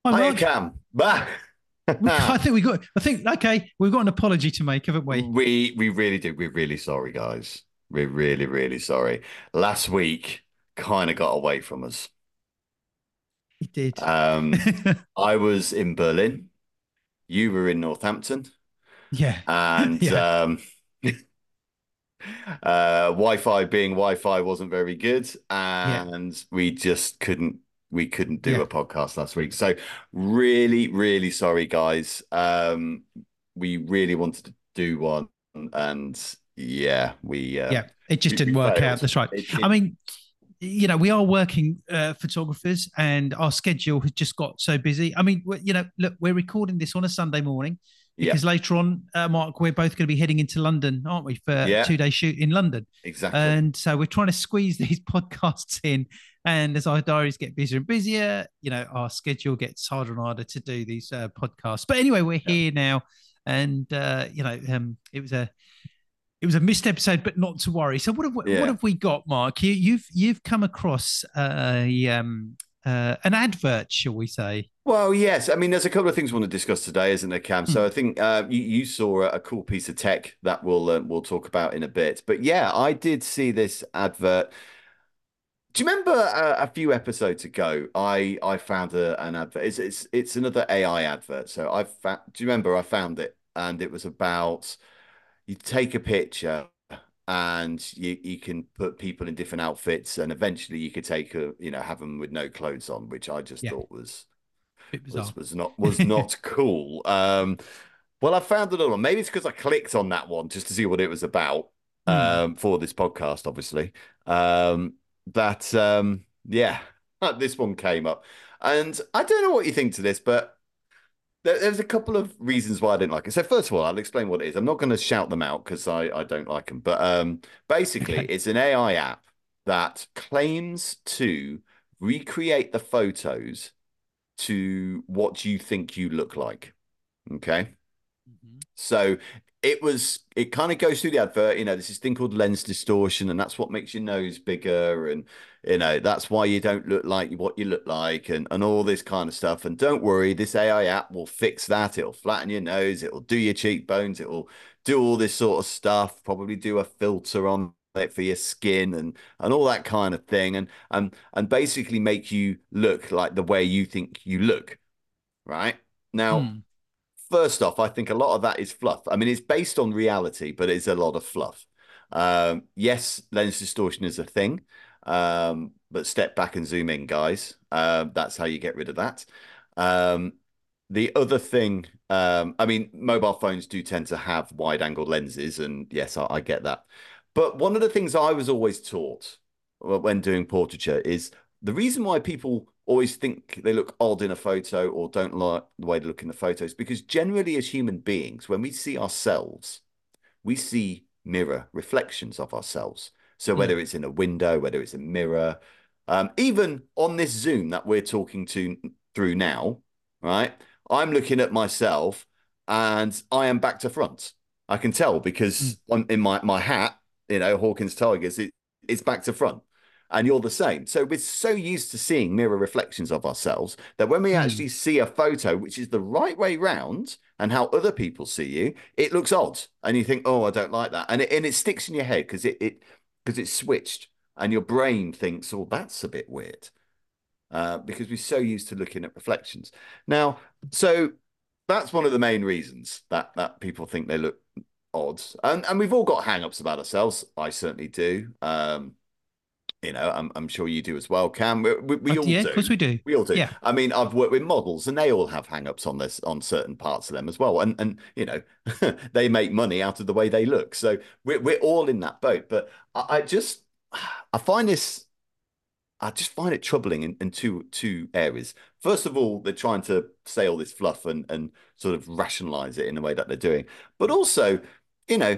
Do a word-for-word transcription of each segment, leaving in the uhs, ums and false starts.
Hi, Hiya, Mark. Cam. Bah. We, I think we got. I think okay. We've got an apology to make, haven't we? we we really do. We're really sorry, guys. We're really, really sorry. Last week kind of got away from us. It did. Um, I was in Berlin. You were in Northampton, Yeah, and yeah, um, uh, Wi-Fi being Wi-Fi wasn't very good, yeah, and we just couldn't we couldn't do yeah, a podcast last week. So really, really sorry, guys. Um, we really wanted to do one, and yeah, we uh, yeah. It just we, we didn't work out. failed. That's right. It, I it mean, you know, we are working uh, photographers, and our schedule has just got so busy. I mean, you know, look, we're recording this on a Sunday morning yeah, because later on, uh, Mark, we're both going to be heading into London, aren't we, for a yeah, two-day shoot in London? exactly. And so we're trying to squeeze these podcasts in. And as our diaries get busier and busier, you know, our schedule gets harder and harder to do these uh, podcasts. But anyway, we're Yeah. here now, and uh, you know, um, it was a it was a missed episode, but not to worry. So what have we, what Yeah. have we got, Mark? You, you've you've come across a um, uh, an advert, shall we say? Well, yes. I mean, there's a couple of things we want to discuss today, isn't there, Cam? Hmm. So I think uh, you, you saw a, a cool piece of tech that we'll uh, we'll talk about in a bit. But yeah, I did see this advert. Do you remember uh, a few episodes ago? I I found a, an advert. It's it's it's another A I advert. So I found. Do you remember? I found it, and it was about you take a picture and you you can put people in different outfits, and eventually you could take a you know have them with no clothes on, which I just Yeah, thought was bit bizarre. was was not was not cool. Um, well, I found another one. Maybe it's because I clicked on that one just to see what it was about Hmm. um, for this podcast, obviously. Um, that um, yeah, this one came up, and I don't know what you think to this, but there, there's a couple of reasons why I didn't like it. So first of all, I'll explain what it is. I'm not going to shout them out because I I don't like them, but um, basically, Okay. it's an A I app that claims to recreate the photos to what you think you look like. Okay. Mhm. So it was, it kind of goes through the advert, you know, there's this thing called lens distortion, and that's what makes your nose bigger. And, you know, that's why you don't look like what you look like, and, and all this kind of stuff. And don't worry, this A I app will fix that. It'll flatten your nose, it'll do your cheekbones, it'll do all this sort of stuff, probably do a filter on it for your skin and and all that kind of thing. And and and basically make you look like the way you think you look, right? Now, Hmm. first off, I think a lot of that is fluff. I mean, it's based on reality, but it's a lot of fluff. Um, yes, lens distortion is a thing, um, but step back and zoom in, guys. Uh, that's how you get rid of that. Um, the other thing, um, I mean, mobile phones do tend to have wide-angle lenses, and yes, I, I get that. But one of the things I was always taught when doing portraiture is the reason why people always think they look odd in a photo or don't like the way they look in the photos, because generally as human beings, when we see ourselves, we see mirror reflections of ourselves. So Hmm. whether it's in a window, whether it's a mirror, um, even on this Zoom that we're talking to through now, right? I'm looking at myself and I am back to front. I can tell Hmm. because on, in my, my hat, you know, Hawkins Tigers, it, it's back to front. And you're the same. So we're so used to seeing mirror reflections of ourselves that when we Hmm. actually see a photo, which is the right way round and how other people see you, it looks odd. And you think, oh, I don't like that. And it, and it sticks in your head because it, it, because it's switched and your brain thinks, oh, that's a bit weird. Uh, because we're so used to looking at reflections. Now, so that's one of the main reasons that that people think they look odd. And and we've all got hang-ups about ourselves. I certainly do. Um, you know, I'm I'm sure you do as well, Cam. We, we, Uh, we all yeah, of course do. we do. We all do. Yeah. I mean, I've worked with models and they all have hang-ups on this on certain parts of them as well. And and you know, they make money out of the way they look. So we're we're all in that boat. But I, I just I find this I just find it troubling in, in two two areas. First of all, they're trying to say all this fluff and and sort of rationalize it in the way that they're doing. But also, you know,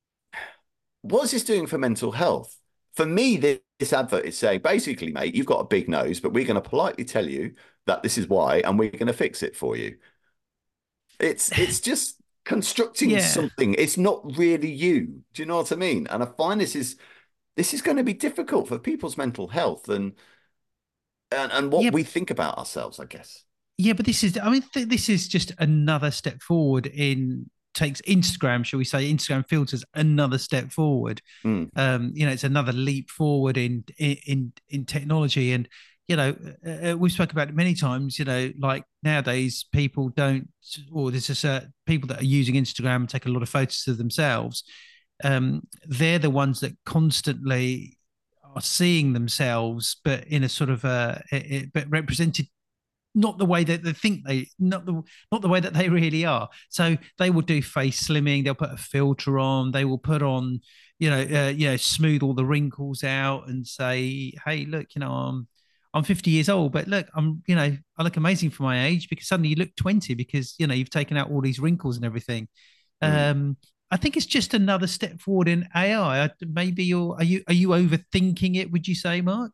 what's this doing for mental health? For me, this, this advert is saying basically, mate, you've got a big nose, but we're going to politely tell you that this is why, and we're going to fix it for you. It's it's just constructing Yeah. something. It's not really you. Do you know what I mean? And I find this is this is going to be difficult for people's mental health and and, and what Yeah. we think about ourselves, I guess. Yeah, but this is, I mean, th- this is just another step forward in takes Instagram, shall we say, Instagram filters another step forward. Mm, Um, you know, it's another leap forward in in in technology, and you know, uh, uh, we've spoken about it many times. You know, like nowadays, people don't, or there's just uh, people that are using Instagram and take a lot of photos of themselves. Um, they're the ones that constantly are seeing themselves, but in a sort of a, but represented not the way that they think they not the not the way that they really are. So they will do face slimming, they'll put a filter on, they will put on, you know, uh, you know, smooth all the wrinkles out and say, hey, look, you know, i'm i'm fifty years old, but look, I'm, you know, I look amazing for my age, because suddenly you look twenty, because you know you've taken out all these wrinkles and everything. mm. um I think it's just another step forward in A I. Maybe you're, are you are you overthinking it, would you say, Mark?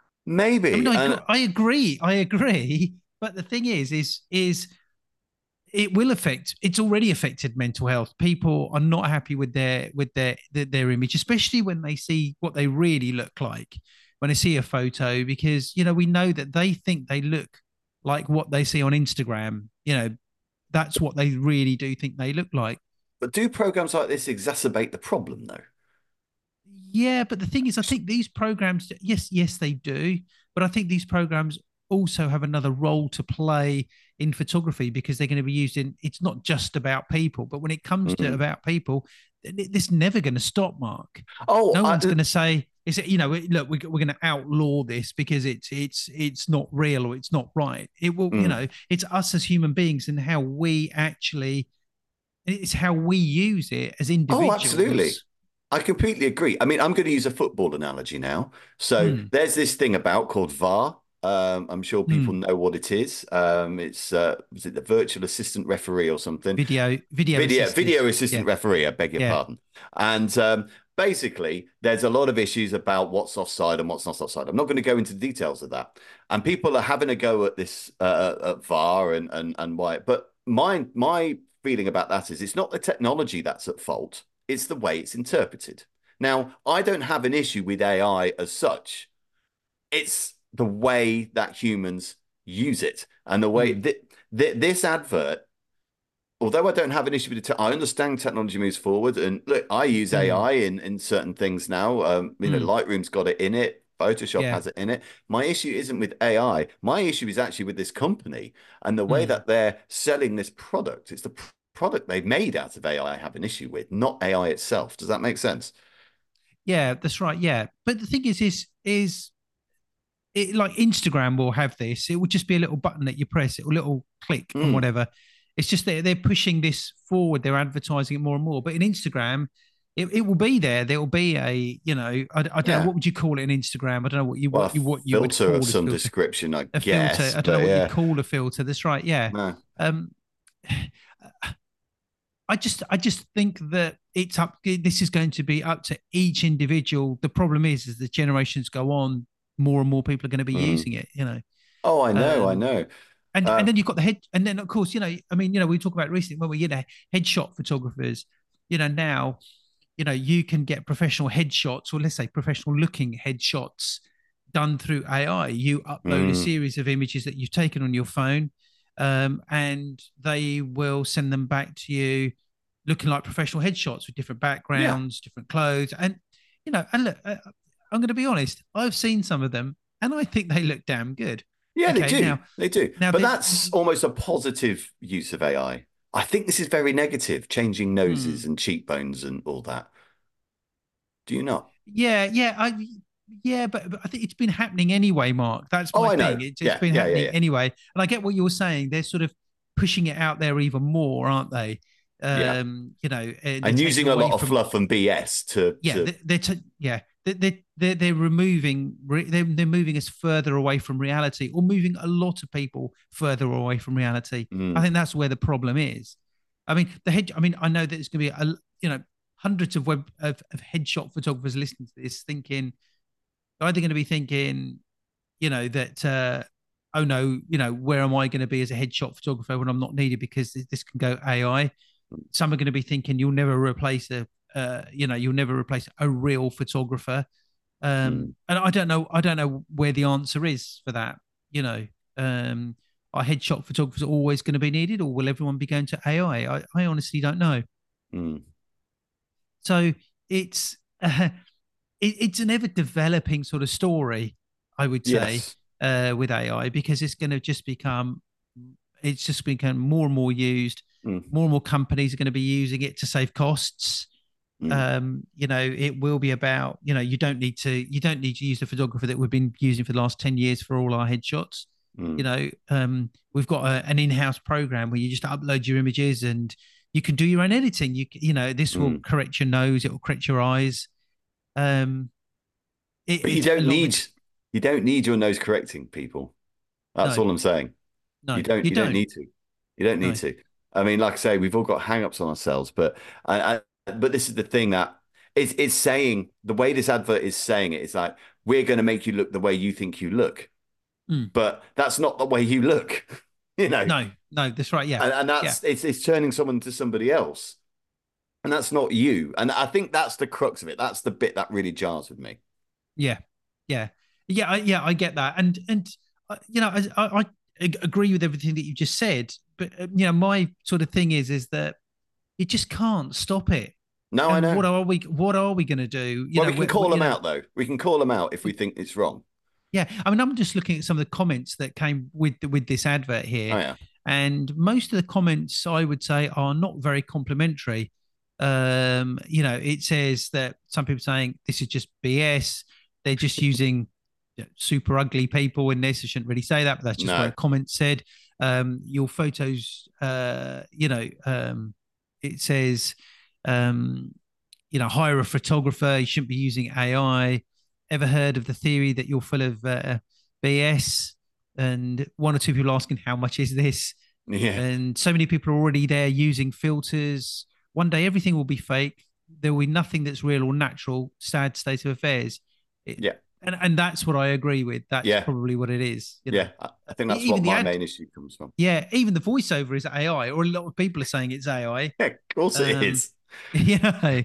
I mean, Maybe. I And I agree, I agree. But the thing is, is is it will affect. It's already affected mental health. People are not happy with their with their their, their image, especially when they see what they really look like when they see a photo, because you know we know that they think they look like what they see on Instagram. You know, that's what they really do think they look like. but do programs like this exacerbate the problem though? Yeah, but the thing is, I think these programs, yes, yes, they do, but I think these programs also have another role to play in photography, because they're going to be used in. It's not just about people, but when it comes to Mm. about people, this never going to stop, Mark. Oh, No one's I, going to say, "Is it?" You know, look, we're, we're going to outlaw this because it's it's it's not real or it's not right. It will, you mm. know, it's us as human beings and how we actually, it's how we use it as Oh, absolutely. individuals. I completely agree. I mean, I'm going to use a football analogy now. So Hmm. there's this thing about called V A R. Um, I'm sure people Hmm. know what it is. Um, it's uh, was it the virtual assistant referee or something? Video video Video assisted. video Yeah, assistant referee. I beg your yeah. pardon. And um, basically, there's a lot of issues about what's offside and what's not offside. I'm not going to go into the details of that. And people are having a go at this uh, at V A R and and and why. But my my feeling about that is it's not the technology that's at fault. It's the way it's interpreted. Now, I don't have an issue with A I as such. It's the way that humans use it and the way Hmm. that th this advert, although I don't have an issue with it, I understand technology moves forward. And look, I use Hmm. A I in, in certain things now. Um, you know, Hmm. Lightroom's got it in it, Photoshop Yeah. has it in it. My issue isn't with A I. My issue is actually with this company and the way Hmm. that they're selling this product. It's the pr- product they've made out of A I I have an issue with, not A I itself. Does that make sense? Yeah, that's right. Yeah. But the thing is, is is it like Instagram will have this? It will just be a little button that you press, it a little click and Mm, whatever. It's just that they're pushing this forward. They're advertising it more and more. But in Instagram, it, it will be there. There will be a, you know, I, I don't know, yeah. what would you call it in Instagram? I don't know what you Well, what a you what you would filter of call a some filter. description, I A filter. guess. I don't know But what you'd yeah, call a filter. That's right. Yeah. no. Um, I just I just think that it's up. This is going to be up to each individual. The problem is, is the generations go on, more and more people are going to be Mm. using it. You know, Oh, I know, I um, know. and and Uh, then you've got the head, and then of course, you know, I mean, you know, we talk about recently when we, you know, headshot photographers. You know, now, you know, you can get professional headshots, or let's say professional looking headshots done through A I. You upload a mm, series of images that you've taken on your phone, um, and they will send them back to you looking like professional headshots with different yeah. backgrounds, different clothes. And, you know, and look, uh, I'm going to be honest, I've seen some of them and I think they look damn good. Yeah, they Okay. do. Now, They do. now But they, that's almost a positive use of A I. I I think this is very negative, changing noses hmm, and cheekbones and all that. Do you not? yeah, yeah, I, yeah, but, but I think it's been happening anyway, Mark. That's Oh, my I thing. know. It's, it's Yeah, been yeah, yeah, happening yeah. anyway. And I get what you're saying. They're sort of pushing it out there even more, aren't they? Yeah. Um, you know, and they're And taking using a away lot of from, fluff and B S to yeah, to they- they're t- yeah, they- they- they're they're removing they're they're moving us further away from reality, or moving a lot of people further away from reality. I mm, think that's where the problem is. I mean, the head. I mean, I know that it's going to be a, you know, hundreds of web of, of headshot photographers listening to this, thinking they're either going to be thinking, you know, that uh, oh no, you know, where am I going to be as a headshot photographer when I'm not needed because this, this can go A I? Some are going to be thinking you'll never replace a, uh, you know, you'll never replace a real photographer. Um, mm. and I don't know, I don't know where the answer is for that. You know, um, are headshot photographers always going to be needed, or will everyone be going to A I? I, I honestly don't know. Mm. So it's uh, it, it's an ever developing sort of story, I would say, Yes. uh, with A I, because it's going to just become it's just become more and more used. Mm. More and more companies are going to be using it to save costs. Mm. Um, you know, it will be about, you know, you don't need to you don't need to use the photographer that we've been using for the last ten years for all our headshots. You Mm. know, um, we've got a, an in-house program where you just upload your images and you can do your own editing. You you know, this will Mm. correct your nose, it will correct your eyes. Um, it, But you it's a don't lot of need it's you don't need your nose correcting, people. That's no, all I'm saying. You no, don't you you don't don't. need to. You don't need No. to. I mean, like I say, we've all got hang-ups on ourselves, but I, I but this is the thing that it's it's saying the way this advert is saying it is like we're going to make you look the way you think you look, Mm. but that's not the way you look, you know. No, no, that's right. Yeah, And, and yeah, that's it's it's turning someone to somebody else, and that's not you. And I think that's the crux of it. That's the bit that really jars with me. yeah, yeah, yeah, I, yeah. I get that, and and uh, you know, I, I, I agree with everything that you just said. But uh, you know, my sort of thing is is that you just can't stop it. No, I And know. what are we? What are we going to do? You Well, know, we can we, call we, you them know, out though. We can call them out if we think it's wrong. yeah. I mean, I'm just looking at some of the comments that came with with this advert Oh here, yeah. and most of the comments I would say are not very complimentary. Um, you know, it says that some people saying this is just B S. They're just using you know, super ugly people in this. I shouldn't really say that, but that's just what No. a comment said. Um, your photos, uh, you know, um, it says, um, you know, hire a photographer. You shouldn't be using A I. Ever heard of the theory that you're full of uh, B S? And one or two people asking, how much is this? Yeah. And so many people are already there using filters. One day everything will be fake. There will be nothing that's real or natural. Sad state of affairs. It, Yeah. and and that's what I agree with. That's Yeah. probably what it is. You know, Yeah. I I think E- that's even what the my ad, main issue comes from. yeah, even the voiceover is A I, or a lot of people are saying it's A I. Yeah, of course it Um, is. you know,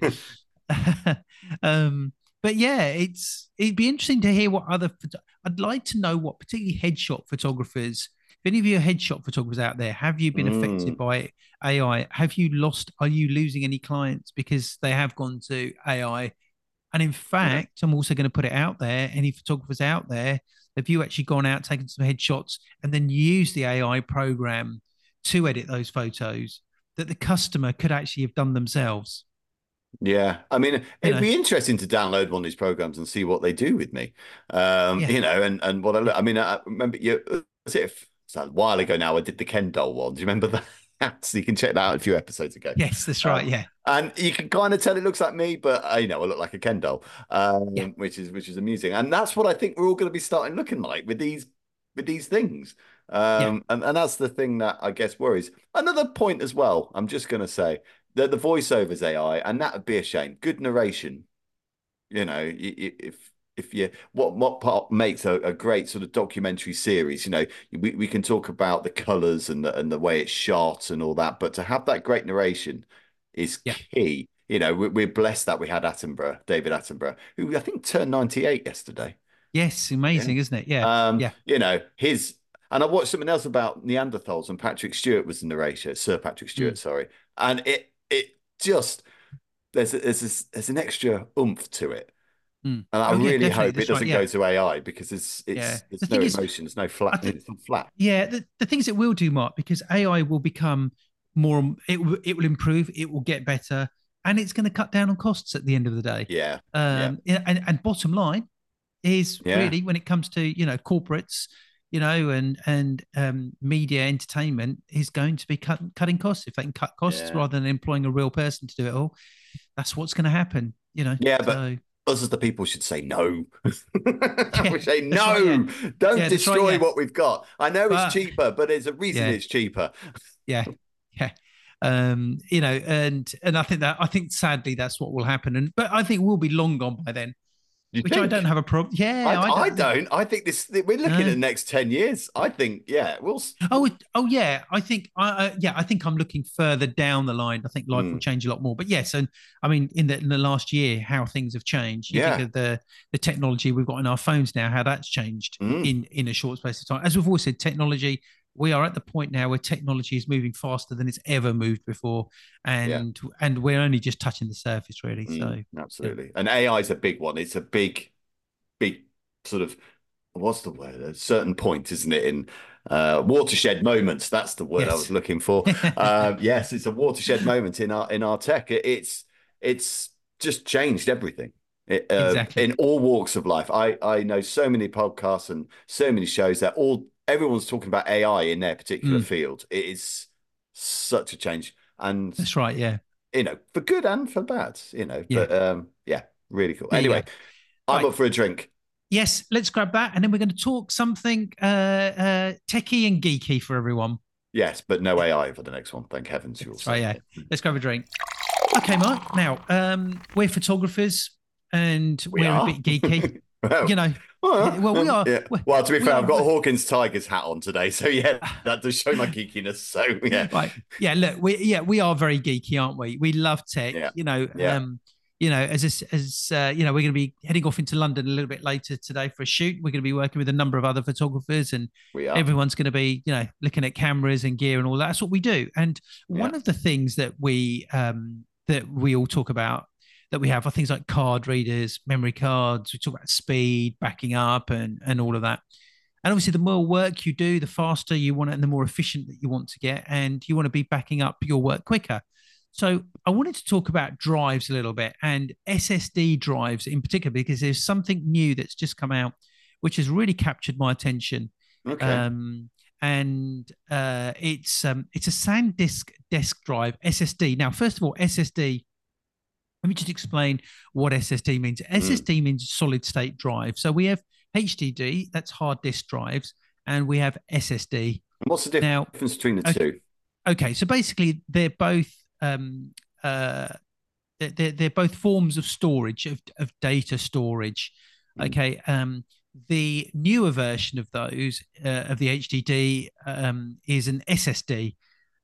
um, but yeah, it's it'd be interesting to hear what other. I'd like to know what particularly headshot photographers. If any of you are headshot photographers out there, have you been affected Mm. by A I? Have you lost? Are you losing any clients because they have gone to A I? And in Yeah. fact, I'm also going to put it out there. Any photographers out there, have you actually gone out, taken some headshots, and then used the A I program to edit those photos that the customer could actually have done themselves? Yeah, I mean, You it'd know, be interesting to download one of these programs and see what they do with me. Um, yeah, you know, and and what I yeah, look. I mean, I remember you. Was it it's a while ago now? I did the Ken doll one. Do you remember that? So you can check that out a few episodes ago. yes, that's right. Um, Yeah, and you can kind of tell it looks like me, but I you know I look like a Ken doll, yeah, um, which is which is amusing. And that's what I think we're all going to be starting looking like with these with these things. yeah, Um, and and that's the thing that I guess worries. Another point as well. I'm just going to say that the voiceovers A I, and that would be a shame. Good narration, you know, if if you what what part makes a, a great sort of documentary series, you know, we, we can talk about the colors and the and the way it's shot and all that, but to have that great narration is yeah. key. You know, we're, we're blessed that we had Attenborough, David Attenborough, who I think turned ninety-eight yesterday. Yes, Yeah. amazing, isn't it? Yeah, Um, yeah, you know, his and I watched something else about Neanderthals and Patrick Stewart was the narrator, Sir Patrick mm, Stewart, sorry. And it it just there's a, there's this, there's an extra oomph to it. mm. And I Oh yeah, really definitely. hope it That's right. doesn't Yeah, go to A I because it's yeah. it's The it's no thing is, emotion, it's no I flat, think it's flat. yeah, the, the things it will do, Mark, because A I will become more, it will, it will improve, it will get better, and it's going to cut down on costs at the end of the day. Yeah, yeah, Um, yeah, and, and bottom line is yeah, really when it comes to, you know, corporates, you know, and and um, media entertainment is going to be cut, cutting costs. If they can cut costs yeah, rather than employing a real person to do it all, that's what's going to happen, you know. yeah. But So us as the people should say no. yeah, We say that's right. Yeah, no, don't yeah, that's right. destroy Yeah, what we've got. I know it's but cheaper, but there's a reason yeah, it's cheaper. yeah, yeah. Um, you know, and and I think that I think sadly that's what will happen. And but I think we'll be long gone by then, You which I don't think? have a problem. I Yeah, I I don't. don't. I think this we're looking at No. the next ten years. I think, yeah, we'll s- Oh, it- oh yeah. I think I, I yeah. I think I'm looking further down the line. I think life will mm, change a lot more. But yes, and I mean, in the in the last year, how things have changed. You think yeah. of the the technology we've got in our phones now, how that's changed Mm, in in a short space of time. As we've always said, technology we are at the point now where technology is moving faster than it's ever moved before, Yeah. and and we're only just touching the surface, really. Mm, So, yeah. absolutely. And A I is a big one. It's a big, big sort of, what's the word? A certain point, isn't it? In uh, watershed moments. That's the word I was Yes. looking for. Uh, yes, it's a watershed moment in our in our tech. It, it's it's just changed everything. It, uh, Exactly. in all walks of life. I I know so many podcasts and so many shows that all everyone's talking about A I in their particular Mm, field. It is such a change, and that's right. Yeah. you know, for good and for bad. You know, Yeah. but um, yeah, really cool. There you go. Anyway, I'm Right. up for a drink. Yes. Let's grab that, and then we're going to talk something uh, uh, techie and geeky for everyone. Yes, but no A I for the next one. Thank heavens, you'll That's right. say. Yeah. Let's grab a drink. Okay, Mark. Now, um, we're photographers, and We we're a are. bit geeky. Well, You know, well, well, we um, are. yeah. We, Well, to be we fair, are. I've got a Hawkins Tigers hat on today, so yeah, that does show my geekiness. So yeah, Right. Yeah. Look, we yeah we are very geeky, aren't we? We love tech. yeah, You know. yeah, Um. You know, as a, as uh, you know, we're going to be heading off into London a little bit later today for a shoot. We're going to be working with a number of other photographers, and we are. everyone's going to be, you know, looking at cameras and gear and all that. That's what we do. And Yeah, one of the things that we um, that we all talk about that we have are things like card readers, memory cards. We talk about speed, backing up, and and all of that. And obviously, the more work you do, the faster you want it, and the more efficient that you want to get, and you want to be backing up your work quicker. So I wanted to talk about drives a little bit and S S D drives in particular, because there's something new that's just come out, which has really captured my attention. okay. Um, and uh, it's um, it's a SanDisk desk drive S S D. Now, first of all, S S D. Let me just explain what S S D means. Mm. S S D means solid state drive. So we have H D D, that's hard disk drives, and we have S S D. And what's the Now, difference between the okay, two? okay so basically they're both um, uh, they're, they're both forms of storage of, of data storage. Mm. Okay, um, the newer version of those uh, of the H D D um, is an S S D,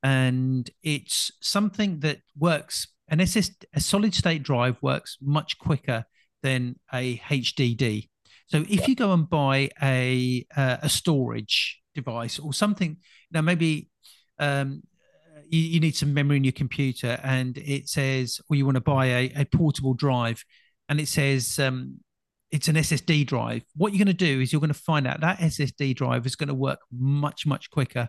and it's something that works. An S S a solid state drive works much quicker than a H D D. So if Yeah. you go and buy a uh, a storage device or something, now maybe um, you, you need some memory in your computer, and it says, well, you want to buy a, a portable drive, and it says um, it's an S S D drive. What you're going to do is you're going to find out that S S D drive is going to work much, much quicker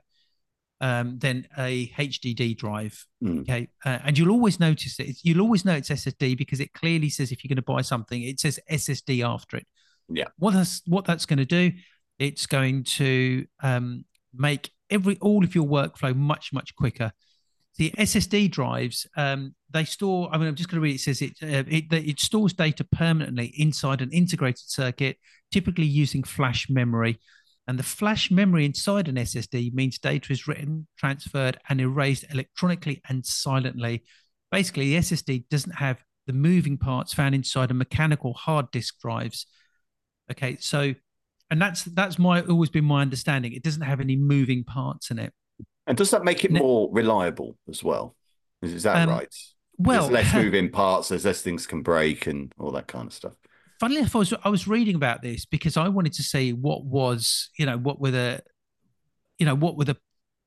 um, than a H D D drive. Mm. Okay. Uh, and you'll always notice it. You'll always know it's S S D because it clearly says if you're going to buy something, it says S S D after it. Yeah. What that's what that's going to do, it's going to um, make every all of your workflow much much quicker. The S S D drives, um, they store. I mean, I'm just going to read. It says it, uh, it it stores data permanently inside an integrated circuit, typically using flash memory. And the flash memory inside an S S D means data is written, transferred, and erased electronically and silently. Basically, the S S D doesn't have the moving parts found inside a mechanical hard disk drives. Okay, so, and that's that's my always been my understanding. It doesn't have any moving parts in it. And does that make it more reliable as well? Is, is that Um, right? There's well, less moving parts, there's less things can break and all that kind of stuff. funnily enough, I was I was reading about this because I wanted to see what was, you know, what were the, you know, what were the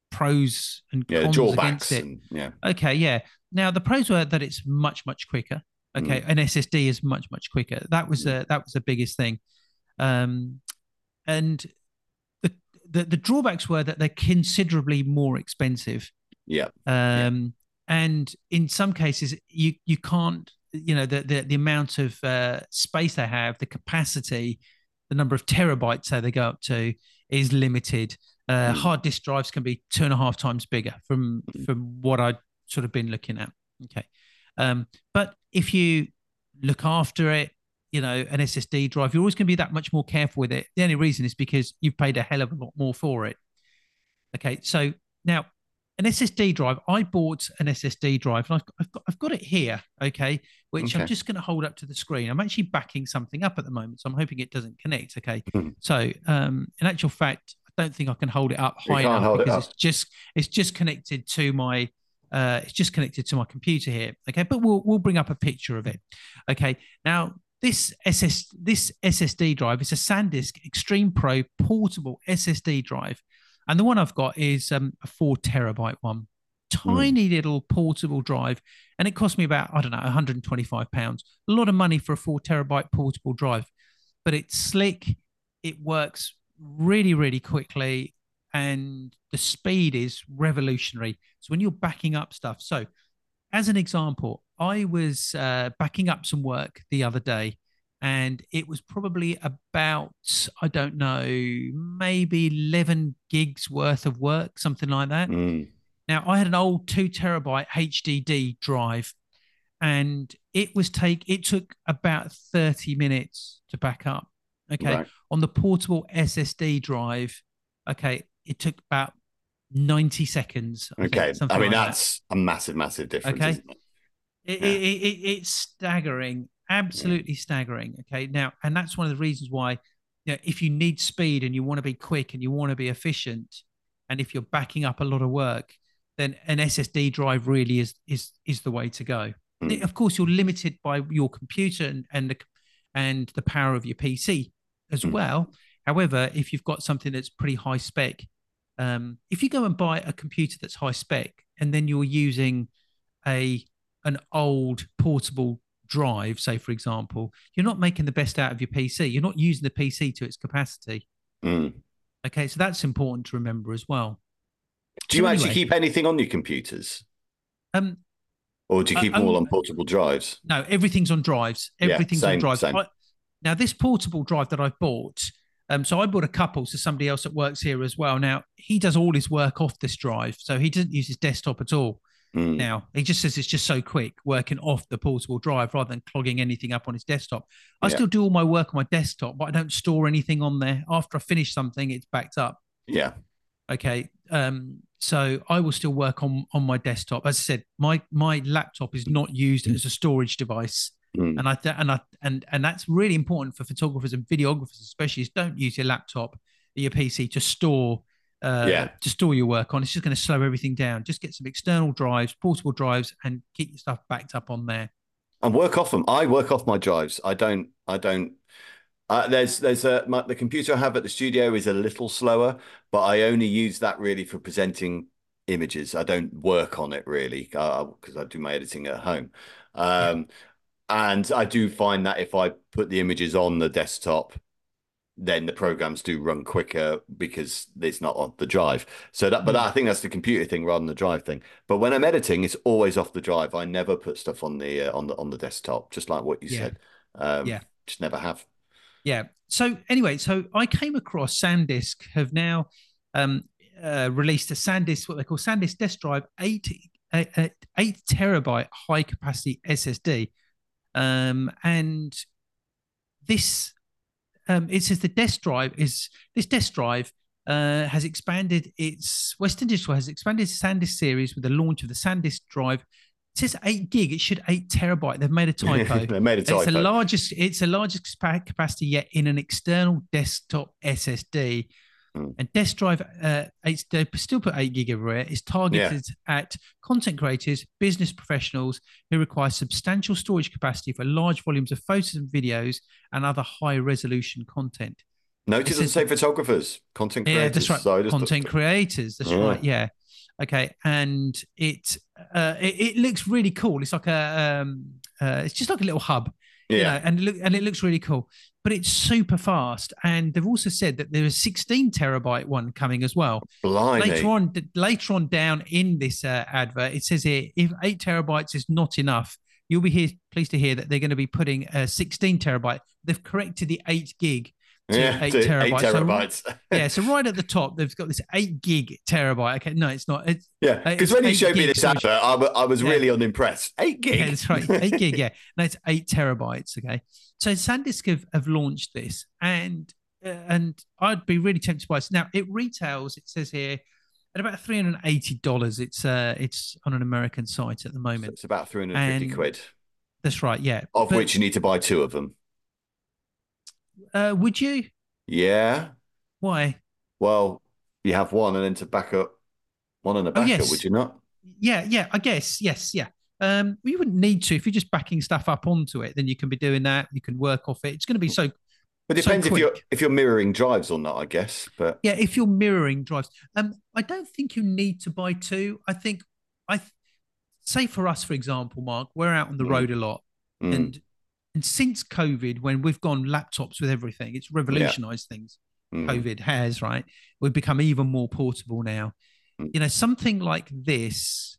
pros and Yeah, cons against drawbacks it. and yeah. Okay, yeah. Now the pros were that it's much much quicker. Okay, Mm. an S S D is much much quicker. That was Mm. a that was the biggest thing. Um, and the, the the drawbacks were that they're considerably more expensive. Yeah. Um, and in some cases, you you can't, you know, the the, the amount of uh, space they have, the capacity, the number of terabytes that they go up to is limited. Uh, Mm. hard disk drives can be two and a half times bigger from Mm. from what I'd sort of been looking at. Okay, um, but if you look after it, you know, an S S D drive, you're always going to be that much more careful with it. The only reason is because you've paid a hell of a lot more for it. Okay, so now an S S D drive, I bought an S S D drive, and I've, I've, got, I've got it here, okay, which Okay. I'm just going to hold up to the screen. I'm actually backing something up at the moment, so I'm hoping it doesn't connect, okay. Mm. So um, in actual fact, I don't think I can hold it up You high can't enough hold it because up. it's just it's just connected to my uh, it's just connected to my computer here, okay. But we'll we'll bring up a picture of it, okay. Now this S S this S S D drive is a SanDisk Extreme Pro portable S S D drive. And the one I've got is um, a four terabyte one, Mm, tiny little portable drive, and it cost me about I don't know one hundred twenty-five pounds. A lot of money for a four terabyte portable drive, but it's slick. It works really, really quickly, and the speed is revolutionary. So when you're backing up stuff, so as an example, I was uh, backing up some work the other day, and it was probably about, I don't know, maybe eleven gigs worth of work, something like that. mm, Now, I had an old two terabyte H D D drive, and it was take it took about thirty minutes to back up. Okay. right. On the portable S S D drive, okay, it took about ninety seconds, I think, Okay. I something mean, like that. that's a massive, massive difference, Okay. isn't it? It, it, Yeah. it, it's staggering, Yeah. absolutely staggering. Okay. Now, and that's one of the reasons why, you know, if you need speed and you want to be quick and you want to be efficient, and if you're backing up a lot of work, then an S S D drive really is is is the way to go. Mm, Of course, you're limited by your computer and and the, and the power of your P C as mm, well. However, if you've got something that's pretty high spec, um, if you go and buy a computer that's high spec and then you're using a an old portable drive, say for example, you're not making the best out of your P C. You're not using the P C to its capacity. mm. Okay, so that's important to remember as well. Do So you actually anyway, keep anything on your computers, um, or do you I, keep them all I'm on portable drives? no, everything's on drives. Yeah, Everything's on same, drives. same. I, now, this portable drive that I've bought, um, so I bought a couple. So somebody else that works here as well. Now he does all his work off this drive, so he doesn't use his desktop at all. Mm, Now he just says it's just so quick working off the portable drive rather than clogging anything up on his desktop. I yeah, still do all my work on my desktop, but I don't store anything on there. After I finish something, it's backed up. yeah. Okay. Um, so I will still work on on my desktop. As I said, my my laptop is not used as a storage device, Mm, and I and I and and that's really important for photographers and videographers, especially. Is don't use your laptop or your P C to store uh, yeah. to store your work on. It's just going to slow everything down. Just get some external drives, portable drives, and keep your stuff backed up on there. And work off them. I work off my drives. I don't. I don't. Uh, there's there's a my, the computer I have at the studio is a little slower, but I only use that really for presenting images. I don't work on it really because I do my editing at home. Yeah. Um, and I do find that if I put the images on the desktop, then the programs do run quicker because it's not on the drive. So that, but Mm. I think that's the computer thing rather than the drive thing. But when I'm editing, it's always off the drive. I never put stuff on the uh, on the on the desktop, just like what you Yeah. said. Um, Yeah. just never have. Yeah. So anyway, so I came across SanDisk have now um, uh, released a SanDisk, what they call SanDisk Disk Drive, eight uh, uh, eight terabyte high capacity S S D, um, and this um, it says the desk drive is this desk drive uh, has expanded its Western Digital has expanded its SanDisk series with the launch of the SanDisk drive. It says eight gig. It should eight terabyte. They've made a typo. They made a It's the typo. largest. It's the largest capacity yet in an external desktop S S D. Mm. And desk drive, uh, eight, they still put eight gig everywhere. Is targeted Yeah. at content creators, business professionals who require substantial storage capacity for large volumes of photos and videos and other high resolution content. Note it It doesn't says say photographers, content yeah, creators. that's right. So I just Content creators. That's yeah. right. Yeah. Okay. And it, uh, it it looks really cool. It's like a um, uh, it's just like a little hub, you Yeah. know, and look and it looks really cool. But it's super fast. And they've also said that there is sixteen terabyte one coming as well. Blimey. Later on, later on down in this uh, advert, it says here if eight terabytes is not enough, you'll be here pleased to hear that they're going to be putting a sixteen terabyte. They've corrected the eight gig to Yeah, eight to terabytes. eight terabytes. So, yeah, so right at the top, they've got this eight gig terabyte. Okay, no, it's not. It's, Yeah, uh, because it's when you eight showed me gig this storage. advert, I, w- I was Yeah. really unimpressed. Eight gig. Yeah, that's right. Eight gig. Yeah, no, it's eight terabytes. Okay, so SanDisk have, have launched this, and uh, and I'd be really tempted by it. Now it retails. It says here at about three hundred and eighty dollars. It's uh, it's on an American site at the So moment. it's about three hundred and fifty And quid, that's right. Yeah, of but, which you need to buy two of them. uh, would you? Yeah. Why? Well, you have one and then to back up one and a Oh backup, yes, would you not? yeah, yeah. I guess yes, yeah. Um, well, you wouldn't need to if you're just backing stuff up onto it. Then you can be doing that. You can work off it. It's going to be so It so depends if you're quick. if you're mirroring drives or not, I guess. But Yeah, if you're mirroring drives, um, I don't think you need to buy two. I think I th- say for us, for example, Mark, we're out on the mm, road a lot, mm, and and since COVID, when we've gone laptops with everything, it's yeah, revolutionized things. mm, COVID has, right? We've become even more portable now. mm, You know, something like this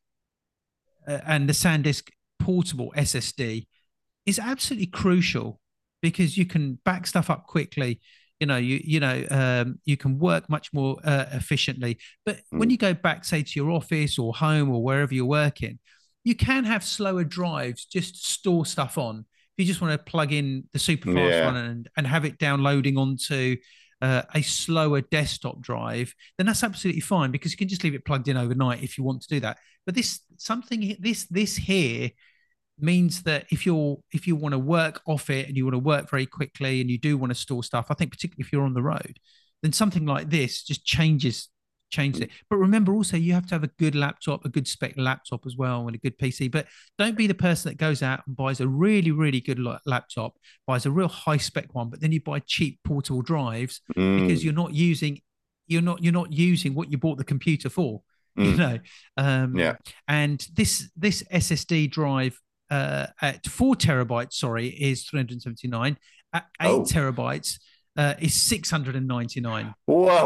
uh, and the SanDisk portable S S D is absolutely crucial because you can back stuff up quickly. You know, you you know, um, you can work much more uh, efficiently. But when mm. you go back, say, to your office or home or wherever you're working, you can have slower drives just to store stuff on. If you just want to plug in the super fast one Yeah. and, and have it downloading onto uh, a slower desktop drive, then that's absolutely fine because you can just leave it plugged in overnight if you want to do that. But this something this this here means that if you're if you want to work off it and you want to work very quickly and you do want to store stuff, I think particularly if you're on the road, then something like this just changes changes Mm, it. But remember also you have to have a good laptop, a good spec laptop as well, and a good P C. But don't be the person that goes out and buys a really, really good laptop, buys a real high spec one, but then you buy cheap portable drives because mm, you're not using you're not you're not using what you bought the computer for. You mm. know, um, Yeah. and this this S S D drive uh, at four terabytes, sorry, is three hundred seventy-nine. At eight Oh. terabytes uh, is six hundred ninety-nine.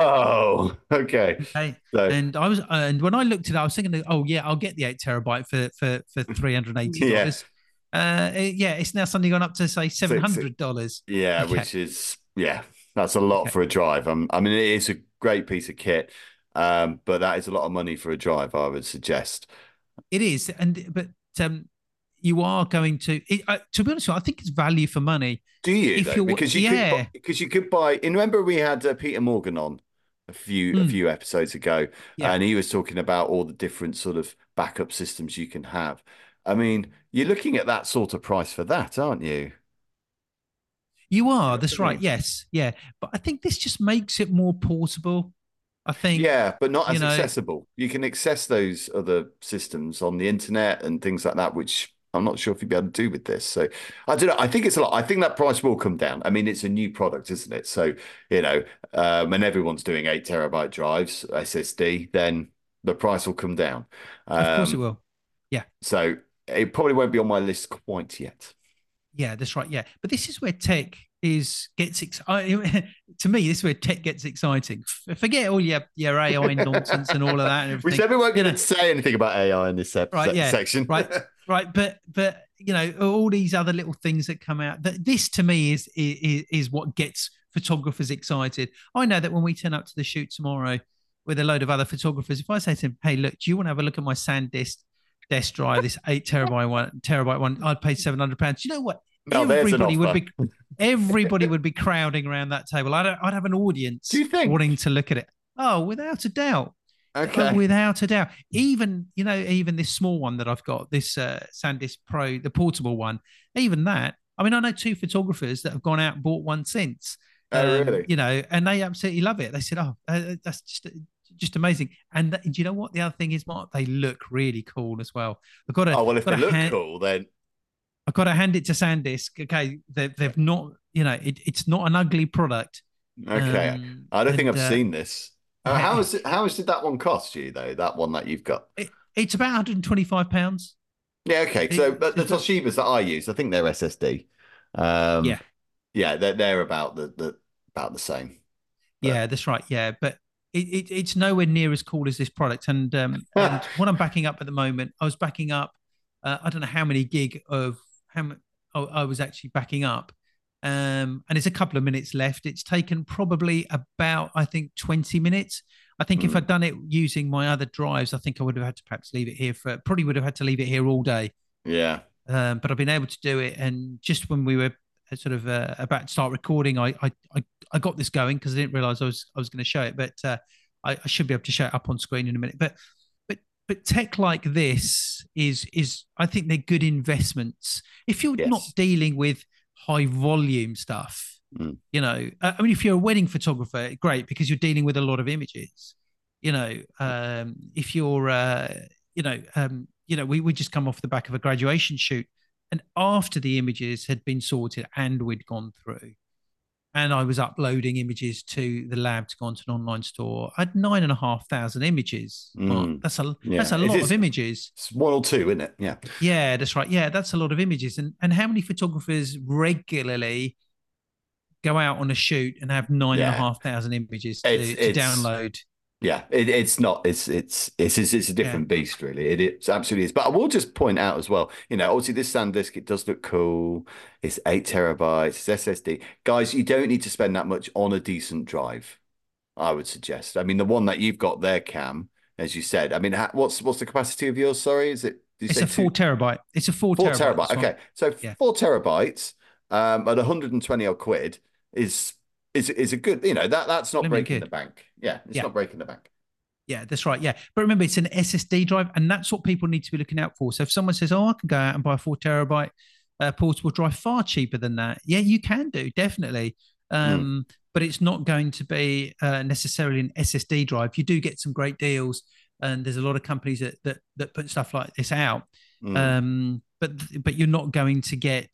Whoa. Okay. Okay. So And I was, and when I looked at it, I was thinking, oh yeah, I'll get the eight terabyte for for for three hundred eighty yeah, dollars. Uh, it- yeah, it's now suddenly gone up to say seven six. hundred dollars. Yeah, Okay. which is yeah, that's a lot Okay. for a drive. Um, I mean, it is a great piece of kit, um, but that is a lot of money for a drive, I would suggest. It is, and but um, you are going to. It, uh, to be honest, with you, I think it's value for money. Do you If though? you're, Because you could yeah, because you could buy. And remember, we had uh, Peter Morgan on a few a mm, few episodes ago, yeah. and he was talking about all the different sort of backup systems you can have. I mean, you're looking at that sort of price for that, aren't you? You You are. know what That's I right. mean? Yes. Yeah. But I think this just makes it more portable. I think, Yeah, but not you as know, accessible. You can access those other systems on the internet and things like that, which I'm not sure if you'd be able to do with this. So I don't know. I think it's a lot. I think that price will come down. I mean, it's a new product, isn't it? So, you know, um, when everyone's doing eight terabyte drives, S S D, then the price will come down. of course it Um, will. Yeah. so it probably won't be on my list quite yet. Yeah. That's right. Yeah. But this is where tech is gets exciting. To me, this is where tech gets exciting. Forget all your, your A I nonsense and all of that and We everything. said we weren't You going know, to say anything about A I in this ep- right. se- Yeah. section. Right. Right. But, but, you know, all these other little things that come out. That this to me is, is is what gets photographers excited. I know that when we turn up to the shoot tomorrow with a load of other photographers, if I say to them, "Hey, look, do you want to have a look at my SanDisk desk drive, this eight terabyte one, terabyte one? I'd pay seven hundred pounds." You know what? Oh, there's an Everybody would offer. be, everybody would be crowding around that table. I'd, I'd have an Do audience you wanting think? to look at it. Oh, without a doubt. Oh, Okay. without a doubt. Even, you know, even this small one that I've got, this uh, SanDisk Pro, the portable one, even that. I mean, I know two photographers that have gone out and bought one since, Oh, um, really? you know, and they absolutely love it. They said, "Oh, uh, that's just just amazing." And that, do you know what? The other thing is, Mark, they look really cool as well. I've got to Oh, well, if got they to look hand, cool, then I've got to hand it to SanDisk. Okay, they, they've not, you know, it, it's not an ugly product. okay. Um, I don't think and I've uh, seen this. Uh, how is it, how much did that one cost you though? That one that you've got? it, it's about one hundred twenty-five pounds. Yeah, okay. So It, but the it's a, Toshibas that I use, I think they're S S D. Um, yeah, yeah, they're they're about the, the about the same. But yeah, that's right. Yeah, but it, it, it's nowhere near as cool as this product. And um, and what I'm backing up at the moment, I was backing up. Uh, I don't know how many gig of how much I, I was actually backing up. Um, and it's a couple of minutes left. It's taken probably about, I think, twenty minutes. I think if mm, I'd done it using my other drives, I think I would have had to perhaps leave it here for, probably would have had to leave it here all day. yeah. Um, but I've been able to do it. And just when we were uh, sort of uh, about to start recording, I I I, I got this going because I didn't realize I was I was going to show it, but uh, I, I should be able to show it up on screen in a minute. But but but tech like this is is I think they're good investments if you're not Yes. dealing with high volume stuff. Mm, You know, uh, I mean, if you're a wedding photographer, great because you're dealing with a lot of images. You know, um, if you're, uh, you know, um, you know, we we just come off the back of a graduation shoot, and after the images had been sorted and we'd gone through, and I was uploading images to the lab to go onto an online store. I had nine and a half thousand images. Mark. Mm. That's a that's Yeah, a it lot of is. images. It's one or two, isn't it? Yeah. Yeah, that's right. Yeah, that's a lot of images. And and how many photographers regularly go out on a shoot and have nine and a Yeah. half thousand images It's to to it's download? yeah, it, it's not. It's it's it's it's, it's a Yeah, different beast, really. It, it absolutely is. But I will just point out as well. You know, obviously this SanDisk, it does look cool. It's eight terabytes. It's S S D. Guys, you don't need to spend that much on a decent drive. I would suggest. I mean, the one that you've got there, Cam, as you said. I mean, ha- what's what's the capacity of yours? Sorry, is it? Did you it's say a two? four terabyte. It's a four Four terabyte. terabyte. This one. Okay, so Yeah, four terabytes um, at one hundred twenty odd quid is is is a good. You know that that's not blooming breaking the good. bank. Yeah, it's Yeah. not breaking the bank. Yeah, that's right. Yeah. But remember, it's an S S D drive, and that's what people need to be looking out for. So if someone says, oh, I can go out and buy a four terabyte uh, portable drive far cheaper than that, yeah, you can do, definitely. Mm, Um, but it's not going to be uh, necessarily an S S D drive. You do get some great deals, and there's a lot of companies that that, that put stuff like this out. mm, Um, but but you're not going to get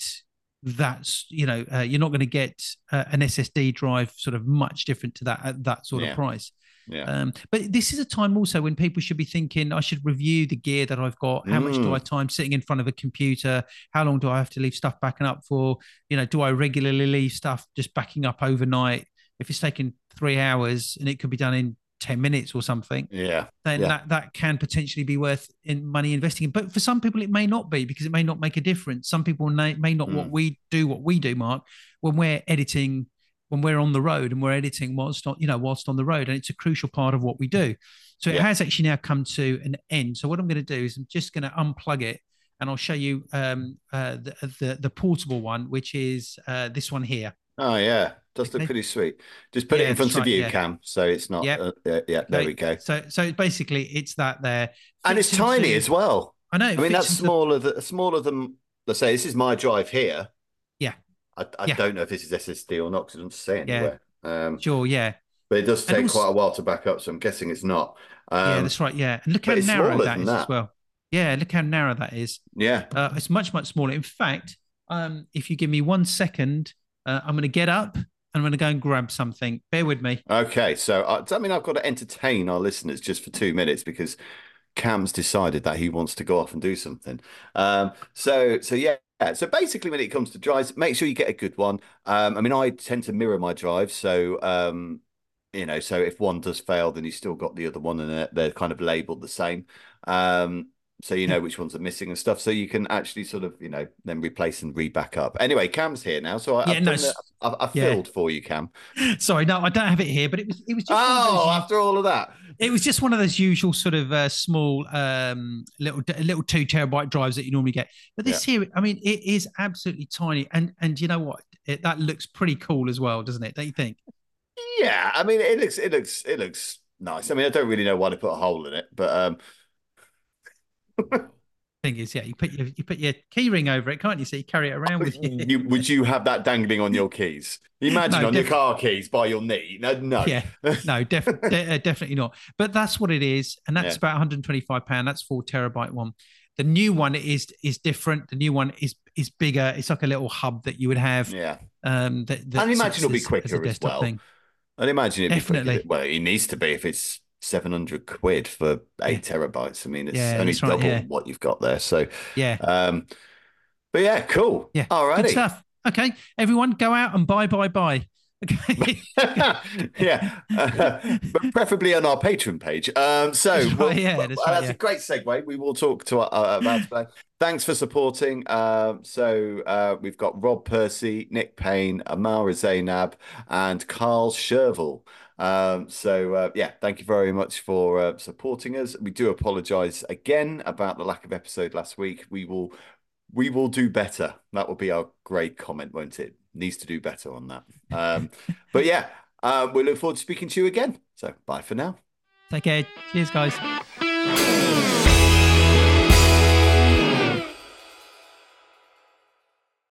that's you know uh, you're not going to get uh, an S S D drive sort of much different to that at that sort of yeah, price. yeah. Um, but this is a time also when people should be thinking, I should review the gear that I've got. How much do I Mm, time sitting in front of a computer? How long do I have to leave stuff backing up for? You know, do I regularly leave stuff just backing up overnight? If it's taking three hours and it could be done in ten minutes or something, yeah, then yeah. that that can potentially be worth in money investing in. But for some people, it may not be because it may not make a difference. Some people may, may not what Mm, we do, what we do, Mark, when we're editing, when we're on the road and we're editing whilst on, you know, whilst on the road, and it's a crucial part of what we do. So it yeah. has actually now come to an end. So what I'm going to do is I'm just going to unplug it, and I'll show you um, uh, the, the the portable one, which is uh, this one here. Oh, yeah. Does look Okay. pretty sweet. Just put it Yeah, in that's front of right. you, Yeah. Cam, so it's not. Yep. Uh, yeah, yeah, there we Okay. go. So so basically, it's that there And it's fits tiny into. as well. I know it I mean, fits that's into the. smaller than smaller than. Let's say this is my drive here. Yeah. I, I Yeah. don't know if this is S S D or not because it doesn't say Yeah. anywhere. Um, Sure. Yeah. but it does And take quite also, a while to back up, so I'm guessing it's not. yeah, Um, that's right. Yeah. And look how but it's narrow smaller that than is as that. well. Yeah. Look how narrow that is. Yeah. Uh, it's much, much smaller. In fact, um, if you give me one second, uh, I'm going to get up and I'm going to go and grab something. Bear with me. Okay. So uh, does that mean I've got to entertain our listeners just for two minutes because Cam's decided that he wants to go off and do something. Um, so so yeah. So basically, when it comes to drives, make sure you get a good one. Um, I mean, I tend to mirror my drives, so um, you know, so if one does fail, then you still got the other one, and they're, they're kind of labeled the same. Um, so you Yeah. know which ones are missing and stuff. So you can actually sort of, you know, then replace and re-back up. Anyway, Cam's here now, so I, Yeah. I've No. done the, I've, I've Yeah. filled for you, Cam. Sorry. No, I don't have it here, but it was, it was just one of those. Oh, after all of that. It was just one of those usual sort of uh, small um, little little two terabyte drives that you normally get. But Yeah. this here, I mean, it is absolutely tiny, and and you know what? It, that looks pretty cool as well, doesn't it? Don't you think? Yeah, I mean, it looks, it looks, it looks nice. I mean, I don't really know why to put a hole in it, but um, Thing is, yeah, you put your you put your key ring over it, can't you? So you carry it around with you. you would you have that dangling on your keys? Imagine No, on your def- car keys by your knee. No, no. yeah, no, def- de- uh, definitely not. But that's what it is, and that's Yeah. about one hundred twenty-five pound. That's four terabyte one. The new one is is different. The new one is is bigger. It's like a little hub that you would have. Yeah. Um, that, that And imagine sits it'll be as, as a quicker as desktop well. thing. I'd imagine it'd be quicker. Definitely. Well, it needs to be if it's seven hundred quid for eight Yeah. terabytes. I mean, it's Yeah, only that's right, double yeah. what you've got there. So, Yeah, um, but yeah, cool. yeah, All good righty. stuff. Okay, everyone, go out and buy, buy, buy. Okay. Yeah, uh, but preferably on our Patreon page. Um, so That's right, well, yeah, well, that's uh, right, that's yeah. a great segue. We will talk to uh, about today. Thanks for supporting. Um, so uh, we've got Rob Percy, Nick Payne, Amara Zainab, and Carl Sherville. Um, so uh, yeah, thank you very much for uh, supporting us. We do apologise again about the lack of episode last week. We will we will do better. That will be our great comment, won't it? Needs to do better on that. Um, but yeah, uh, we look forward to speaking to you again. So bye for now. Take care. Cheers, guys.